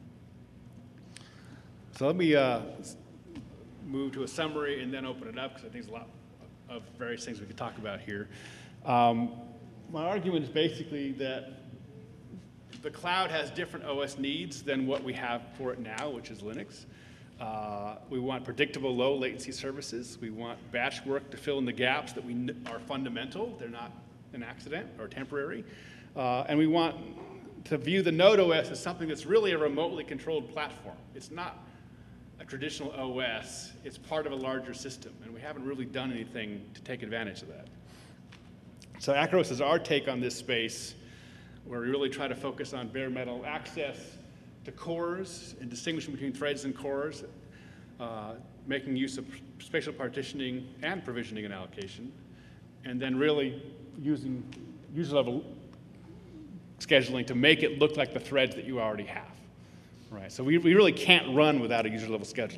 So let me move to a summary and then open it up because I think there's a lot of various things we could talk about here. My argument is basically that the cloud has different OS needs than what we have for it now, which is Linux. We want predictable low latency services. We want batch work to fill in the gaps that are fundamental. They're not an accident or temporary. And we want to view the Node OS as something that's really a remotely controlled platform. It's not a traditional OS. It's part of a larger system, and we haven't really done anything to take advantage of that. So Acros is our take on this space, where we really try to focus on bare metal access to cores and distinguishing between threads and cores, making use of spatial partitioning and provisioning and allocation, and then really using user-level scheduling to make it look like the threads that you already have, right? So we really can't run without a user-level scheduler,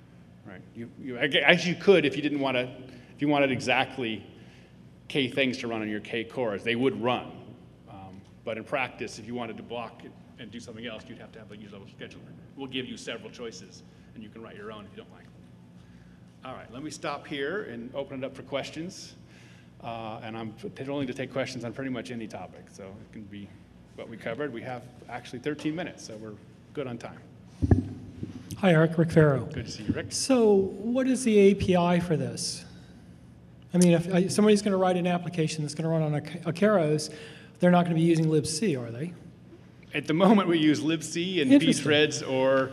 right? Actually, you could if you didn't want to, if you wanted exactly K things to run on your K cores, they would run. But in practice, if you wanted to block it and do something else, you'd have to have a user-level scheduler. We'll give you several choices, and you can write your own if you don't like them. All right, let me stop here and open it up for questions. And I'm willing to take questions on pretty much any topic, so it can be what we covered. We have actually 13 minutes, so we're good on time. Hi, Eric. Rick Farrow. Good to see you, Rick. So what is the API for this? I mean, if somebody's going to write an application that's going to run on a Keros, they're not going to be using libc, are they? At the moment, we use libc and pthreads or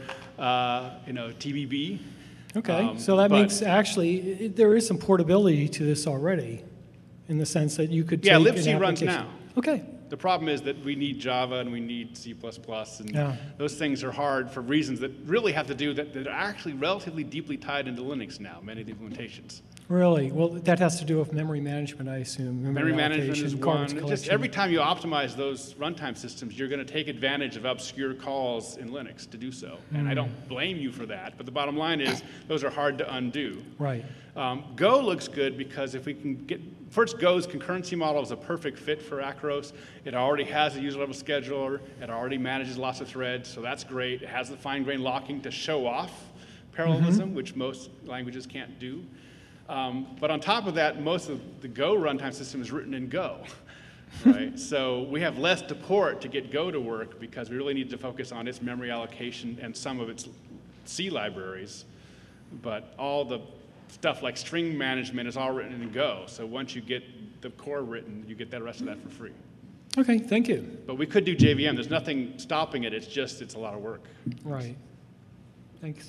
TBB. Okay, so that means actually there is some portability to this already, in the sense that you could take libc runs now. Okay. The problem is that we need Java and we need C++, and those things are hard for reasons that really have to do that are actually relatively deeply tied into Linux now, many of the implementations. Really? Well, that has to do with memory management, I assume. Memory management allocation, is garbage one. Just collection. every time you optimize those runtime systems, you're going to take advantage of obscure calls in Linux to do so. And I don't blame you for that, but the bottom line is those are hard to undo. Right. Go looks good because if we can get, first Go's concurrency model is a perfect fit for Acros. It already has a user level scheduler. It already manages lots of threads, so that's great. It has the fine grained locking to show off parallelism, which most languages can't do. But on top of that, most of the Go runtime system is written in Go, right? So we have less to port to get Go to work because we really need to focus on its memory allocation and some of its C libraries. But all the stuff like string management is all written in Go. So once you get the core written, you get the rest of that for free. Okay, thank you. But we could do JVM. There's nothing stopping it. It's just, it's a lot of work. Right. Thanks.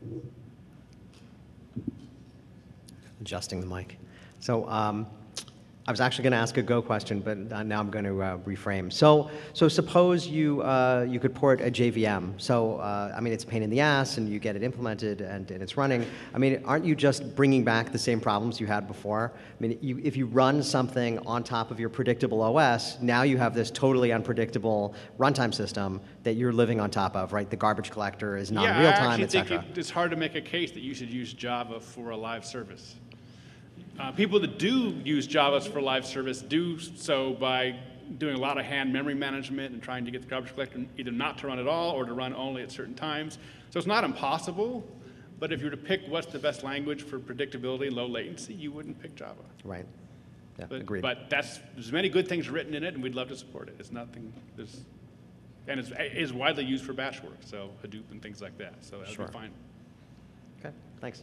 Adjusting the mic. So I was actually going to ask a Go question, but now I'm going to reframe. So suppose you could port a JVM. So I mean, it's a pain in the ass, and you get it implemented, and it's running. I mean, aren't you just bringing back the same problems you had before? I mean, if you run something on top of your predictable OS, now you have this totally unpredictable runtime system that you're living on top of, right? The garbage collector is not real time, et cetera. I actually think it's hard to make a case that you should use Java for a live service. People that do use Java for live service do so by doing a lot of hand memory management and trying to get the garbage collector either not to run at all or to run only at certain times. So it's not impossible, but if you were to pick what's the best language for predictability and low latency, you wouldn't pick Java. Right. Yeah, But, agreed. but there's many good things written in it, and we'd love to support it. It's nothing, and it's widely used for bash work, so Hadoop and things like that. So that would Sure. be fine. Okay, thanks.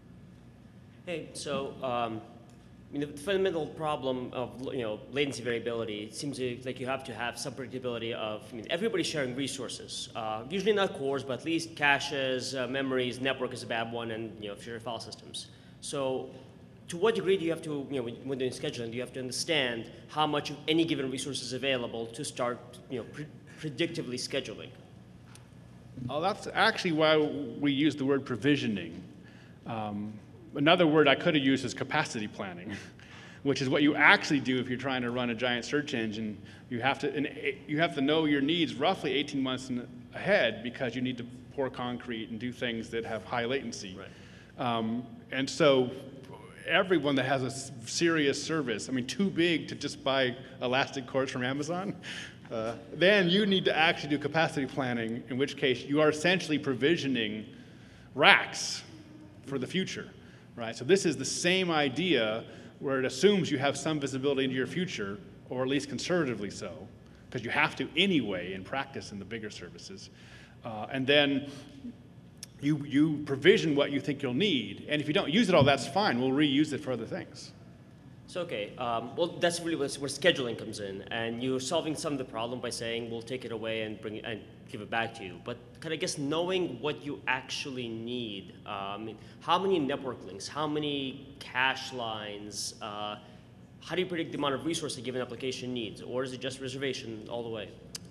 Hey, so I mean, the fundamental problem of latency variability, it seems like you have to have some predictability of, I mean, everybody's sharing resources. Usually not cores, but at least caches, memories, network is a bad one, and shared file systems. So to what degree do you have to, when doing scheduling, do you have to understand how much of any given resource is available to start, predictively scheduling? Oh, that's actually why we use the word provisioning. Another word I could have used is capacity planning, which is what you actually do if you're trying to run a giant search engine. You have to know your needs roughly 18 months ahead because you need to pour concrete and do things that have high latency. Right. And so everyone that has a serious service, I mean, too big to just buy Elastic cores from Amazon, then you need to actually do capacity planning, in which case you are essentially provisioning racks for the future. Right, so this is the same idea where it assumes you have some visibility into your future, or at least conservatively so, because you have to anyway in practice in the bigger services. And then you provision what you think you'll need, and if you don't use it all, that's fine. We'll reuse it for other things. So, okay, well, that's really where scheduling comes in, and you're solving some of the problem by saying, we'll take it away and bring it and give it back to you. But I guess knowing what you actually need, I mean, how many network links, how many cache lines, how do you predict the amount of resource a given application needs, or is it just reservation all the way?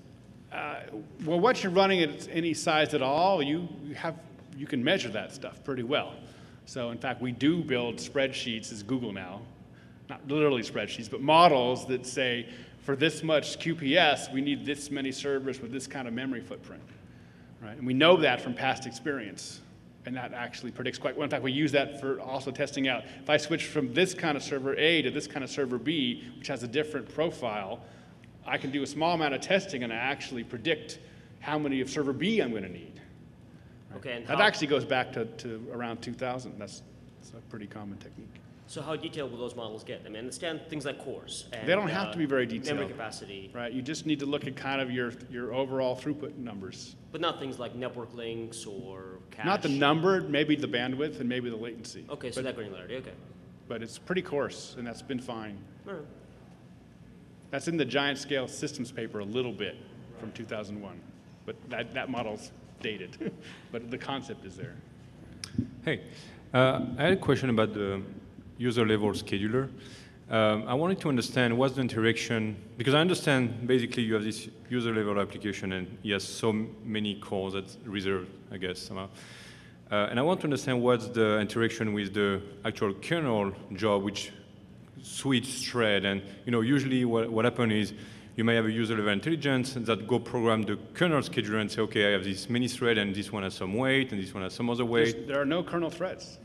Well, once you're running at any size at all, you can measure that stuff pretty well. So, in fact, we do build spreadsheets as Google now. Not literally spreadsheets, but models that say, for this much QPS, we need this many servers with this kind of memory footprint, right? And we know that from past experience, and that actually predicts quite well. In fact, we use that for also testing out. If I switch from this kind of server A to this kind of server B, which has a different profile, I can do a small amount of testing and I actually predict how many of server B I'm going to need. Right? Okay, and that actually goes back to around 2000. That's a pretty common technique. So how detailed will those models get? I mean, I understand things like cores. And, they don't have to be very detailed. Memory capacity. Right, you just need to look at kind of your overall throughput numbers. But not things like network links or cache. Not the number, maybe the bandwidth, and maybe the latency. Okay, so that granularity, okay. But it's pretty coarse, and that's been fine. All right. That's in the giant scale systems paper a little bit from 2001. But that model's dated. But the concept is there. Hey, I had a question about the user-level scheduler. I wanted to understand what's the interaction, because I understand basically you have this user-level application and he has so many calls that's reserved, I guess, somehow. And I want to understand what's the interaction with the actual kernel job, which switch thread. And usually what happens is you may have a user level intelligence that go program the kernel scheduler and say, okay, I have this many thread, and this one has some weight, and this one has some other weight. There are no kernel threads.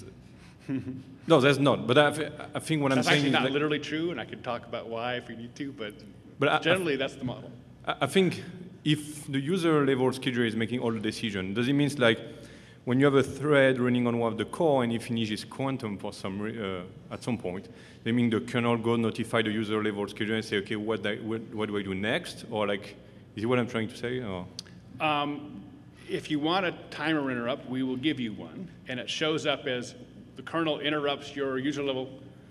No, there's not. But I think what I'm That's saying actually is not like, literally true, and I could talk about why if we need to, but But generally that's the model. I think if the user level scheduler is making all the decision, does it mean like when you have a thread running on one of the core and it finishes quantum for at some point, they mean the kernel go notify the user level scheduler and say, okay, what do I do next? Or like, is it what I'm trying to say? Or? If you want a timer interrupt, we will give you one, and it shows up as the kernel interrupts your user level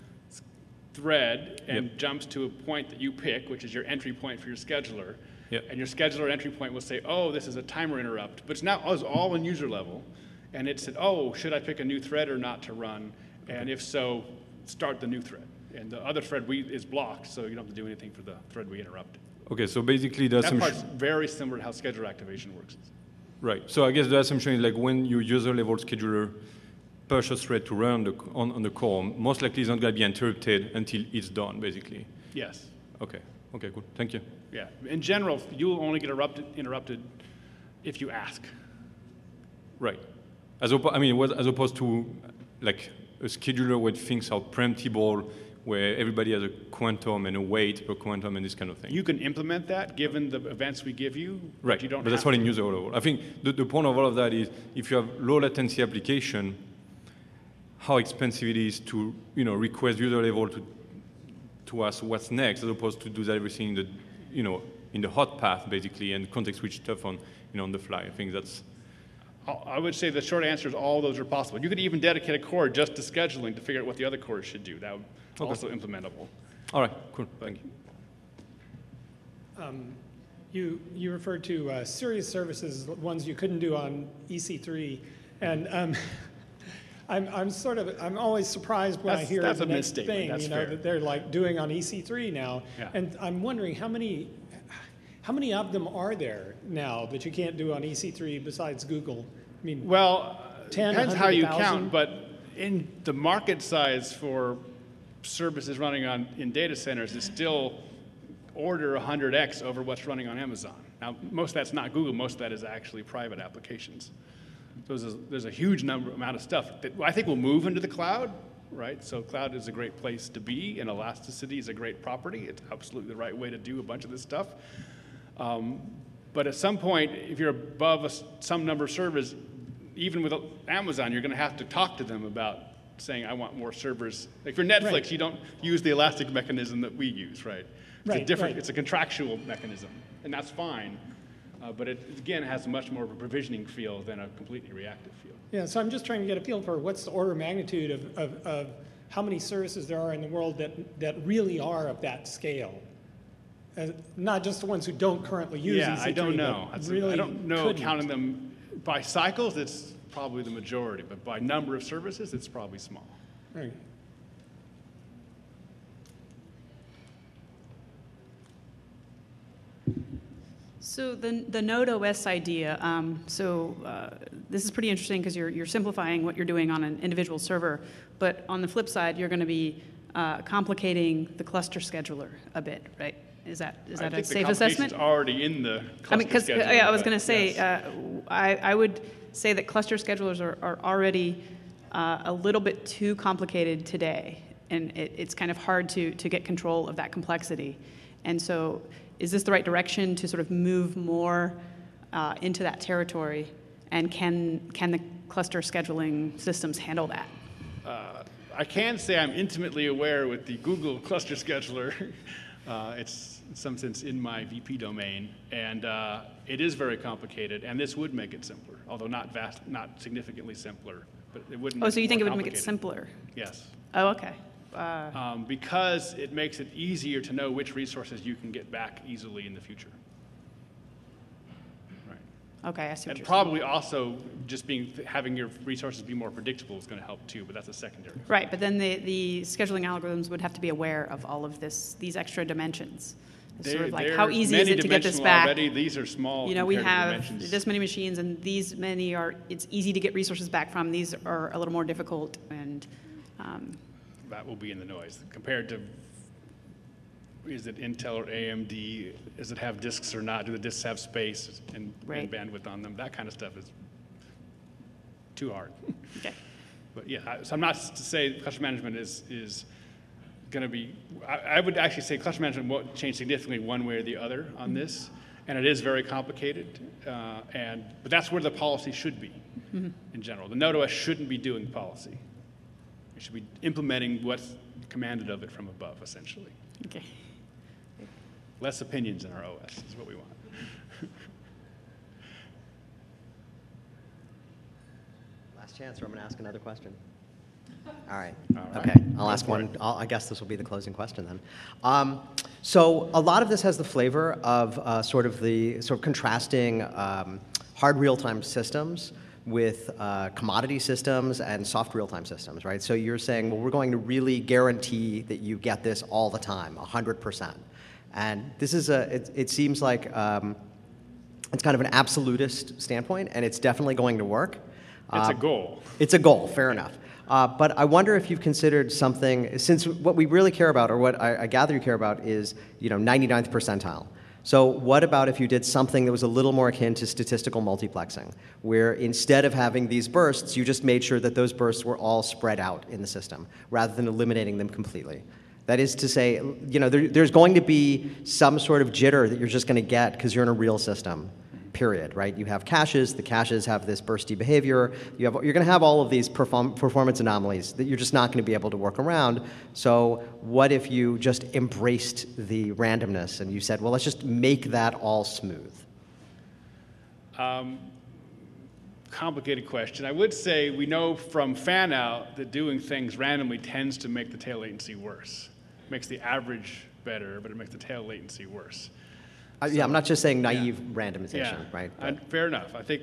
thread and jumps to a point that you pick, which is your entry point for your scheduler. Yep. And your scheduler entry point will say, oh, this is a timer interrupt. But it's now all in user level. And it said, oh, should I pick a new thread or not to run? And if so, start the new thread. And the other thread is blocked, so you don't have to do anything for the thread we interrupted. Okay, so basically the That assumption... part's very similar to how scheduler activation works. Right. So I guess the assumption is like when your user level scheduler push a thread to run on the core, most likely it's not going to be interrupted until it's done, basically. Yes. Okay. Okay, cool. Thank you. Yeah. In general, you'll only get interrupted if you ask. Right. As opposed to like a scheduler where things are preemptible, where everybody has a quantum and a weight per quantum and this kind of thing. You can implement that given the events we give you, right. But you don't But that's have what to. in user level. I think the point of all of that is if you have low latency application, how expensive it is to request user level to ask what's next, as opposed to do that everything in the in the hot path basically and context switch stuff on on the fly. I think that's. I would say the short answer is all those are possible. You could even dedicate a core just to scheduling to figure out what the other cores should do. That would also implementable. All right, cool. Thank you. You referred to serious services, ones you couldn't do on EC3, and I'm always surprised when I hear that's the a next misstatement. thing, That's fair. that they're like doing on EC3 now, Yeah. and I'm wondering how many of them are there now that you can't do on EC3 besides Google? I mean, Well, 10, depends how you 100,000? count, but in the market size for services running in data centers is still order 100x over what's running on Amazon. Now, most of that's not Google. Most of that is actually private applications. So there's a huge amount of stuff that I think will move into the cloud, right? So cloud is a great place to be, and elasticity is a great property. It's absolutely the right way to do a bunch of this stuff. But at some point, if you're above some number of servers, even with Amazon, you're going to have to talk to them about saying, I want more servers. Like for Netflix, Right. you don't use the elastic mechanism that we use, right? It's Right. It's a contractual mechanism, and that's fine. But it, again, has much more of a provisioning feel than a completely reactive feel. yeah, so I'm just trying to get a feel for what's the order of magnitude of how many services there are in the world that really are of that scale. Not just the ones who don't currently use Yeah, EC3, I don't but know. really I don't know couldn't. counting them by cycles. It's probably the majority, but by number of services, it's probably small. Right. So the Node OS idea, this is pretty interesting because you're simplifying what you're doing on an individual server, but on the flip side, you're going to be complicating the cluster scheduler a bit, right? Is that a safe assessment? It's already in the cluster I mean, because scheduler, I was but going to say, yes. I would say that cluster schedulers are already a little bit too complicated today, and it's kind of hard to get control of that complexity. And so, is this the right direction to sort of move more into that territory? And can the cluster scheduling systems handle that? I can say I'm intimately aware with the Google cluster scheduler. It's in some sense in my VP domain, and it is very complicated. And this would make it simpler, although not significantly simpler. But it wouldn't. Oh, so you think it more would make it complicated. simpler? Yes. Oh, okay. Because it makes it easier to know which resources you can get back easily in the future. Right. Okay, I see what And you're probably also just having your resources be more predictable is going to help too, but that's a secondary. Right, but then the scheduling algorithms would have to be aware of all of these extra dimensions It's sort of like, They're how easy is it to get this many-dimensional back? already. These are small. You know, we compared to have dimensions. this many machines, and these many are, it's easy to get resources back from. These are a little more difficult, and That will be in the noise compared to. Is it Intel or AMD? Does it have disks or not? Do the disks have space and Right. bandwidth on them? That kind of stuff is too hard. okay. But yeah, so I'm not to say cluster management is going to be. I would actually say cluster management won't change significantly one way or the other on this, and it is very complicated. But that's where the policy should be in general. The Node OS shouldn't be doing policy. It should be implementing what's commanded of it from above, essentially. Okay. Less opinions in our OS is what we want. Last chance, or I'm going to ask another question. All right. All right. Okay. I'll Go ask for one. it. I guess this will be the closing question then. So a lot of this has the flavor of sort of contrasting hard real-time systems with commodity systems and soft real-time systems, right? So you're saying, well, we're going to really guarantee that you get this all the time, 100%. And this is it seems like it's kind of an absolutist standpoint, and it's definitely going to work. It's a goal. It's a goal, fair enough. But I wonder if you've considered something, since what we really care about, or what I gather you care about, is 99th percentile. So what about if you did something that was a little more akin to statistical multiplexing, where instead of having these bursts, you just made sure that those bursts were all spread out in the system, rather than eliminating them completely? That is to say, there's going to be some sort of jitter that you're just going to get because you're in a real system. Period, right? You have caches. The caches have this bursty behavior. You're going to have all of these performance anomalies that you're just not going to be able to work around. So what if you just embraced the randomness and you said, well, let's just make that all smooth? Complicated question. I would say we know from fan-out that doing things randomly tends to make the tail latency worse. It makes the average better, but it makes the tail latency worse. I'm not just saying naive randomization, Yeah, right? fair enough. I think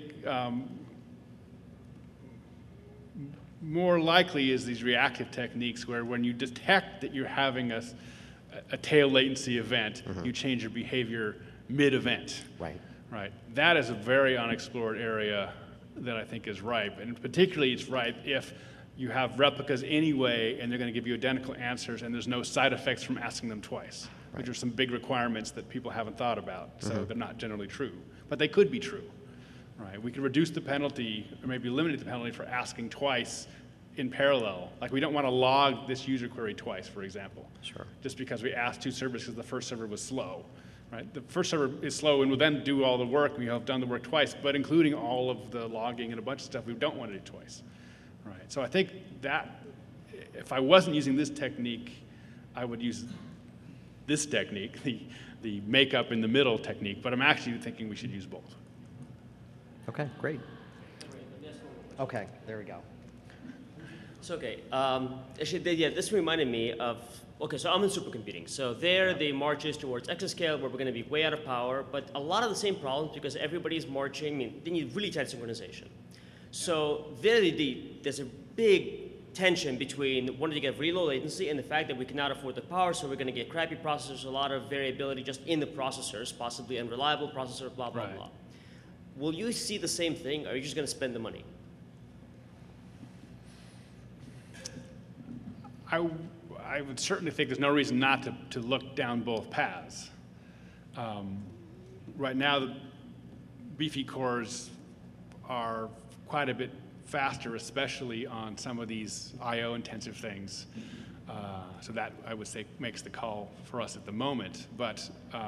more likely is these reactive techniques where when you detect that you're having a tail latency event, you change your behavior mid-event. Right. Right. That is a very unexplored area that I think is ripe, and particularly it's ripe if you have replicas anyway and they're going to give you identical answers and there's no side effects from asking them twice. Which are some big requirements that people haven't thought about, so they're not generally true. But they could be true, right? We could reduce the penalty, or maybe eliminate the penalty for asking twice in parallel. Like we don't want to log this user query twice, for example. Sure. Just because we asked two servers because the first server was slow, right? The first server is slow and will then do all the work. We have done the work twice, but including all of the logging and a bunch of stuff we don't want to do twice, right? So I think that if I wasn't using this technique, I would use this technique, the makeup in the middle technique, but I'm actually thinking we should use both. Okay, great. Okay, there we go. So, actually, this reminded me of, so I'm in supercomputing. So there, the march is towards exascale, where we're going to be way out of power, but a lot of the same problems because everybody's marching, they need really tight synchronization. So there, there's a big tension between wanting to get really low latency and the fact that we cannot afford the power, so we're going to get crappy processors, a lot of variability just in the processors, possibly unreliable processors, blah, blah, blah. Will you see the same thing, or are you just going to spend the money? I would certainly think there's no reason not to look down both paths. Right now, the beefy cores are quite a bit faster, especially on some of these I/O intensive things. So that, I would say, makes the call for us at the moment. But,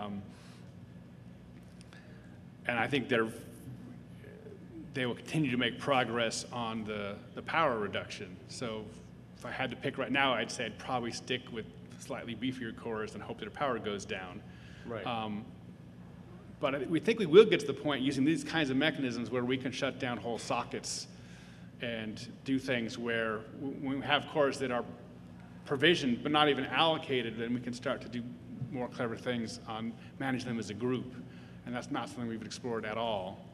and I think they will continue to make progress on the power reduction. So if I had to pick right now, I'd say I'd probably stick with slightly beefier cores and hope that the power goes down. Right. But we think we will get to the point using these kinds of mechanisms where we can shut down whole sockets and do things where when we have cores that are provisioned but not even allocated, then we can start to do more clever things on manage them as a group. And that's not something we've explored at all.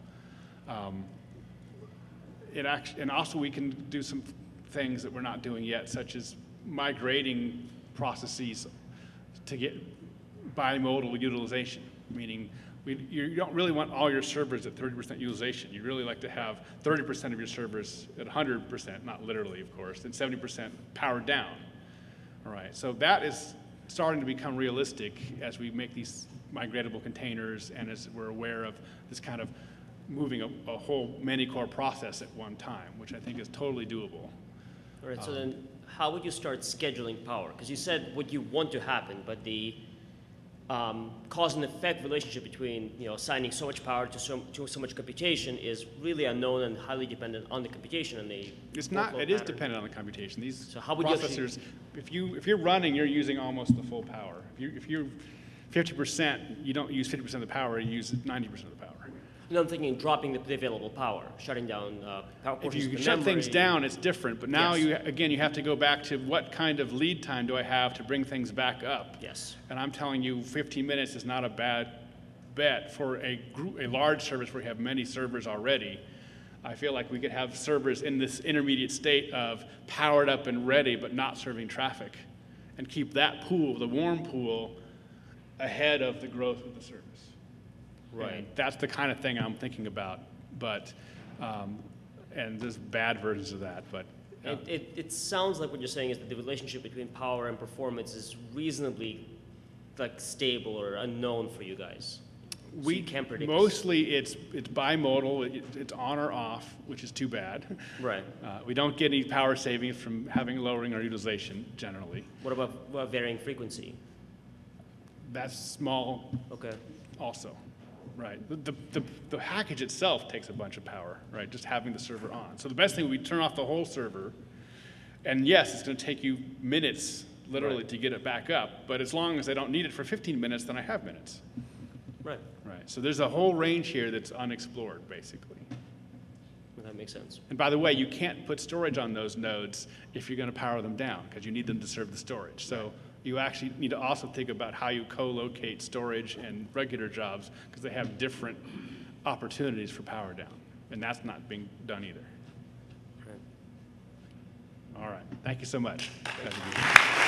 And also we can do some things that we're not doing yet, such as migrating processes to get bimodal utilization, meaning you don't really want all your servers at 30% utilization. You really like to have 30% of your servers at 100%, not literally, of course, and 70% powered down. All right, so that is starting to become realistic as we make these migratable containers and as we're aware of this kind of moving a whole many-core process at one time, which I think is totally doable. All right, so then how would you start scheduling power? Because you said what you want to happen, but the cause and effect relationship between assigning so much power to so much computation is really unknown and highly dependent on the computation and the It's not. workload It is pattern. dependent on the computation. These So how would you actually- processors, if you're running, you're using almost the full power. If you're 50%, you don't use 50% of the power. You use 90% of the power. I'm thinking dropping the available power, shutting down power If portions you of the shut things memory. down, it's different. But now Yes. you have to go back to what kind of lead time do I have to bring things back up? Yes. And I'm telling you, 15 minutes is not a bad bet for a large service where you have many servers already. I feel like we could have servers in this intermediate state of powered up and ready, but not serving traffic, and keep that pool, the warm pool, ahead of the growth of the service. Right. And that's the kind of thing I'm thinking about. But, and there's bad versions of that, but. It sounds like what you're saying is that the relationship between power and performance is reasonably stable or unknown for you guys. So you can't predict this. Mostly it's bimodal. It's on or off, which is too bad. Right. We don't get any power savings from lowering our utilization generally. What about varying frequency? That's small Okay. also, right? The package itself takes a bunch of power, right? Just having the server on. So the best thing would be turn off the whole server, and yes, it's going to take you minutes literally Right. to get it back up. But as long as I don't need it for 15 minutes, then I have minutes. Right. Right. So there's a whole range here that's unexplored, basically. That makes sense. And by the way, you can't put storage on those nodes if you're going to power them down because you need them to serve the storage. So you actually need to also think about how you co-locate storage and regular jobs because they have different opportunities for power down. And that's not being done either. Right. All right. Thank you so much.